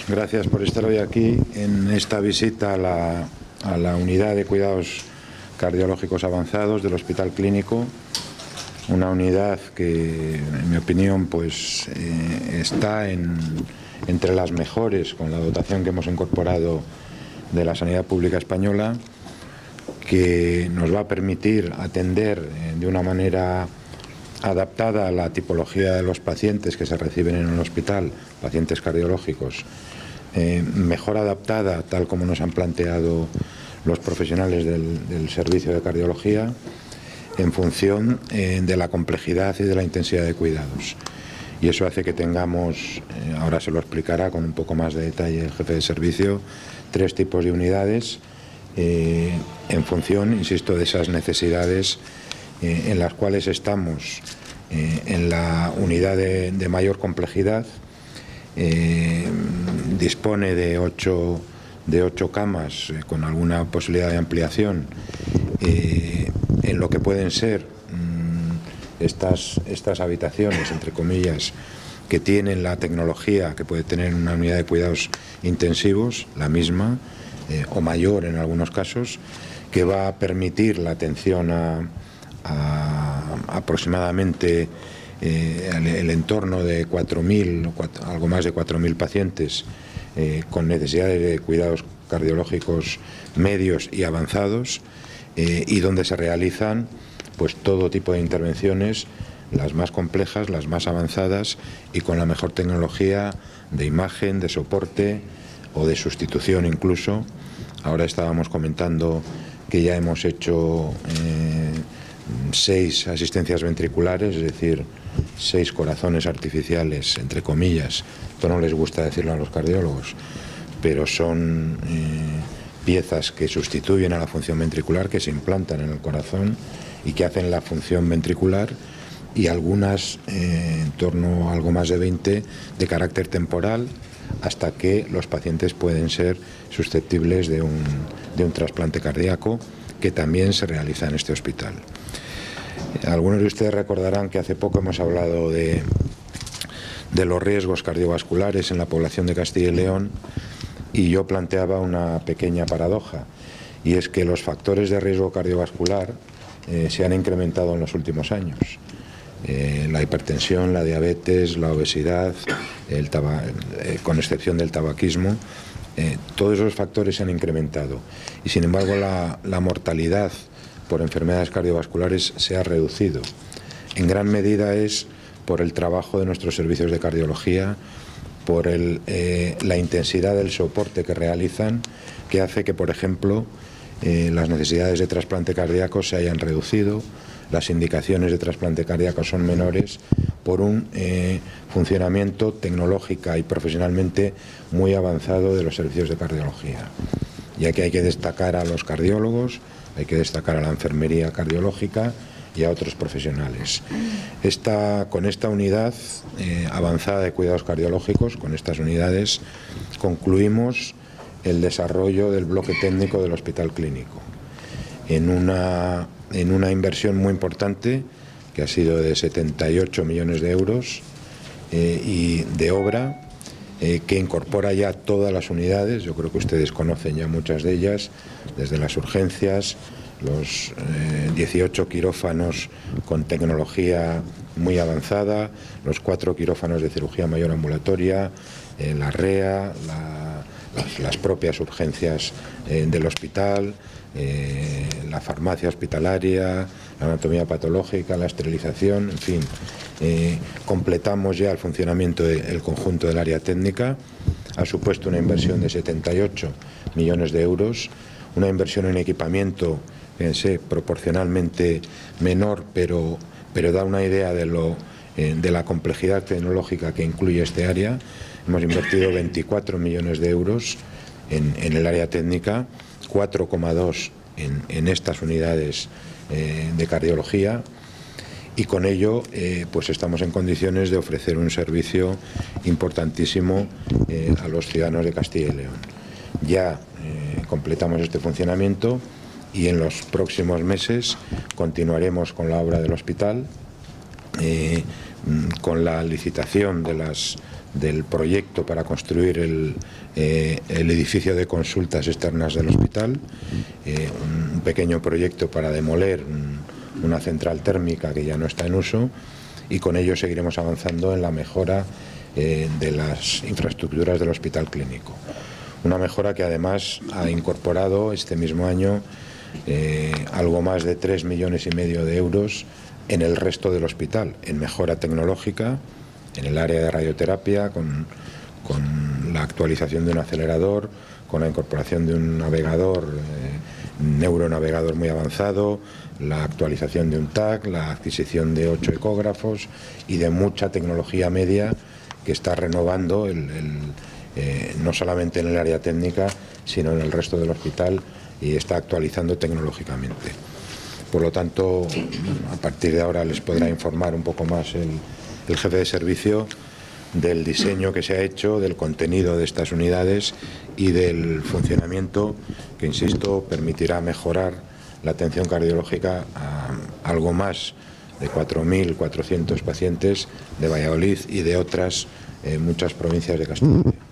Gracias por estar hoy aquí en esta visita a la unidad de cuidados cardiológicos avanzados del Hospital Clínico. Una unidad que, en mi opinión, pues está entre las mejores con la dotación que hemos incorporado de la sanidad pública española, que nos va a permitir atender de una manera adaptada a la tipología de los pacientes que se reciben en un hospital, pacientes cardiológicos, mejor adaptada, tal como nos han planteado los profesionales del servicio de cardiología, en función de la complejidad y de la intensidad de cuidados. Y eso hace que tengamos, ahora se lo explicará con un poco más de detalle el jefe de servicio, 3 tipos de unidades en función, insisto, de esas necesidades en las cuales estamos. En la unidad de mayor complejidad dispone de 8 camas con alguna posibilidad de ampliación en lo que pueden ser estas habitaciones, entre comillas, que tienen la tecnología que puede tener una unidad de cuidados intensivos, la misma o mayor en algunos casos, que va a permitir la atención a aproximadamente el entorno de 4.000, algo más de 4.000 pacientes con necesidades de cuidados cardiológicos medios y avanzados, y donde se realizan pues todo tipo de intervenciones, las más complejas, las más avanzadas y con la mejor tecnología de imagen, de soporte o de sustitución incluso. Ahora estábamos comentando que ya hemos hecho 6 asistencias ventriculares, es decir, 6 corazones artificiales, entre comillas. Esto no les gusta decirlo a los cardiólogos, pero son piezas que sustituyen a la función ventricular, que se implantan en el corazón y que hacen la función ventricular, y algunas, en torno a algo más de 20, de carácter temporal, hasta que los pacientes pueden ser susceptibles de un trasplante cardíaco, que también se realiza en este hospital. Algunos de ustedes recordarán que hace poco hemos hablado de los riesgos cardiovasculares en la población de Castilla y León, y yo planteaba una pequeña paradoja, y es que los factores de riesgo cardiovascular se han incrementado en los últimos años. La hipertensión, la diabetes, la obesidad, con excepción del tabaquismo, todos esos factores se han incrementado, y sin embargo la mortalidad por enfermedades cardiovasculares se ha reducido. En gran medida es por el trabajo de nuestros servicios de cardiología, por la intensidad del soporte que realizan, que hace que, por ejemplo, las necesidades de trasplante cardíaco se hayan reducido, las indicaciones de trasplante cardíaco son menores, por un funcionamiento tecnológica y profesionalmente muy avanzado de los servicios de cardiología. Y aquí hay que destacar a los cardiólogos, hay que destacar a la enfermería cardiológica y a otros profesionales. Con esta unidad avanzada de cuidados cardiológicos, con estas unidades, concluimos el desarrollo del bloque técnico del Hospital Clínico, en una inversión muy importante, que ha sido de 78 millones de euros y de obra, que incorpora ya todas las unidades. Yo creo que ustedes conocen ya muchas de ellas, desde las urgencias, los 18 quirófanos con tecnología muy avanzada, los 4 quirófanos de cirugía mayor ambulatoria, la REA, las propias urgencias del hospital, la farmacia hospitalaria, la anatomía patológica, la esterilización, en fin. Completamos ya el funcionamiento del conjunto del área técnica. Ha supuesto una inversión de 78 millones de euros, una inversión en equipamiento, fíjense, proporcionalmente menor, pero da una idea de la complejidad tecnológica que incluye este área. Hemos invertido 24 millones de euros en el área técnica, 4,2 en estas unidades de cardiología, y con ello pues estamos en condiciones de ofrecer un servicio importantísimo a los ciudadanos de Castilla y León. Ya completamos este funcionamiento y en los próximos meses continuaremos con la obra del hospital, con la licitación de del proyecto para construir el edificio de consultas externas del hospital, un pequeño proyecto para demoler una central térmica que ya no está en uso, y con ello seguiremos avanzando en la mejora de las infraestructuras del hospital clínico. Una mejora que además ha incorporado este mismo año algo más de 3,5 millones de euros en el resto del hospital, en mejora tecnológica, en el área de radioterapia, con la actualización de un acelerador, con la incorporación de un navegador, neuronavegador muy avanzado, la actualización de un TAC, la adquisición de 8 ecógrafos y de mucha tecnología media que está renovando no solamente en el área técnica, sino en el resto del hospital, y está actualizando tecnológicamente. Por lo tanto, a partir de ahora les podrá informar un poco más el jefe de servicio del diseño que se ha hecho, del contenido de estas unidades y del funcionamiento que, insisto, permitirá mejorar la atención cardiológica a algo más de 4.400 pacientes de Valladolid y de otras muchas provincias de Castilla.